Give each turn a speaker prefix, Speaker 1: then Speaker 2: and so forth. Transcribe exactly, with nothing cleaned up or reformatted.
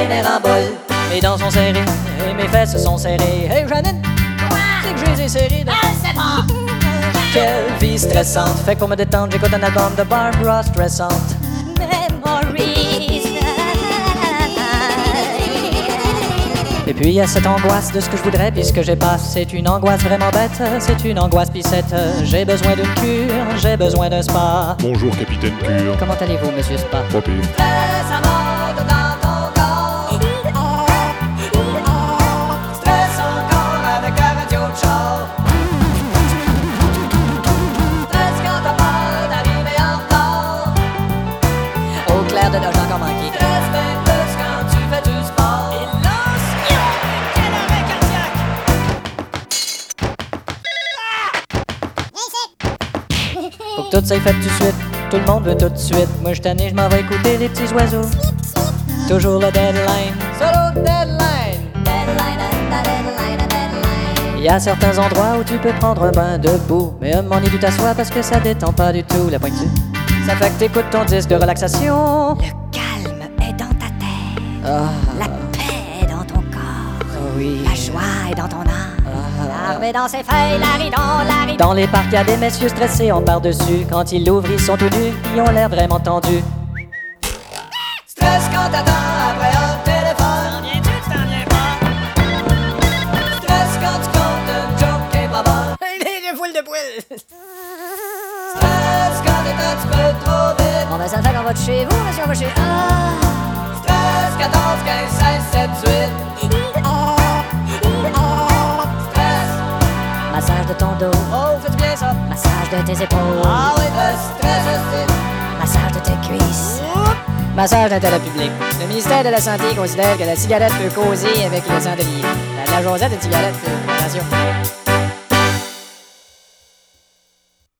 Speaker 1: les nerfs en boule. Mes dents sont serrées et mes fesses sont serrées. Hey Janine, c'est que je les ai serrées.
Speaker 2: Ah, c'est bon.
Speaker 1: Quelle vie stressante. Fait que pour me détendre, j'écoute un album de Barbara Stressante.
Speaker 2: Memories.
Speaker 1: Et puis il y a cette angoisse de ce que je voudrais puis ce que j'ai pas. C'est une angoisse vraiment bête, c'est une angoisse pissette. J'ai besoin d'une cure, j'ai besoin d'un spa.
Speaker 3: Bonjour, capitaine Cure.
Speaker 1: Comment allez-vous, monsieur Spa?
Speaker 3: Pas pire.
Speaker 1: Ça monte dans ton corps. Stress encore avec un radio de char. Stress quand t'as peur d'arriver en retard. Au clair de l'âge encore manqué. Stress même plus quand tu fais du sport.
Speaker 2: Et l'ancien, quel arrêt cardiaque.
Speaker 1: Faut que tout ça est fait tout de suite. Tout le monde veut tout de suite. Moi je tanné, je m'en vais écouter les petits oiseaux. Toujours le deadline. Solo deadline. Il y a certains endroits où tu peux prendre un bain debout. Mais un moment donné tu t'assois parce que ça détend pas du tout la pointure. Ça fait que t'écoutes ton disque de relaxation.
Speaker 2: Le calme est dans ta tête.
Speaker 1: Ah,
Speaker 2: La paix est dans ton corps.
Speaker 1: ah oui.
Speaker 2: La joie est dans ton âme. L'arbre est dans ses feuilles, la rit dans la rit.
Speaker 1: Dans les parcs, y a des messieurs stressés en par-dessus. Quand ils l'ouvrent, ils sont tout nus, ils ont l'air vraiment tendus. Stress quand t'attends après un téléphone.
Speaker 2: T'en viens-tu, tu t'en viens pas?
Speaker 1: Stress quand tu comptes un joke qui est pas bon.
Speaker 2: Les foules de poils.
Speaker 1: Stress quand t'es un petit peu trop vite.
Speaker 2: Bon ben ça fait qu'on va de chez vous, monsieur, on va chez... Ah!
Speaker 1: Stress quatorze, quinze, seize, sept, huit. Stress.
Speaker 2: Massage de ton dos,
Speaker 1: Oh, fais-tu bien ça?
Speaker 2: massage de tes épaules,
Speaker 1: Ah oui, le stress aussi.
Speaker 2: massage de tes cuisses.
Speaker 1: Massage d'intérêt public. Le ministère de la Santé considère que la cigarette peut causer avec le sang de lier. La, la Josette de cigarette, euh, attention.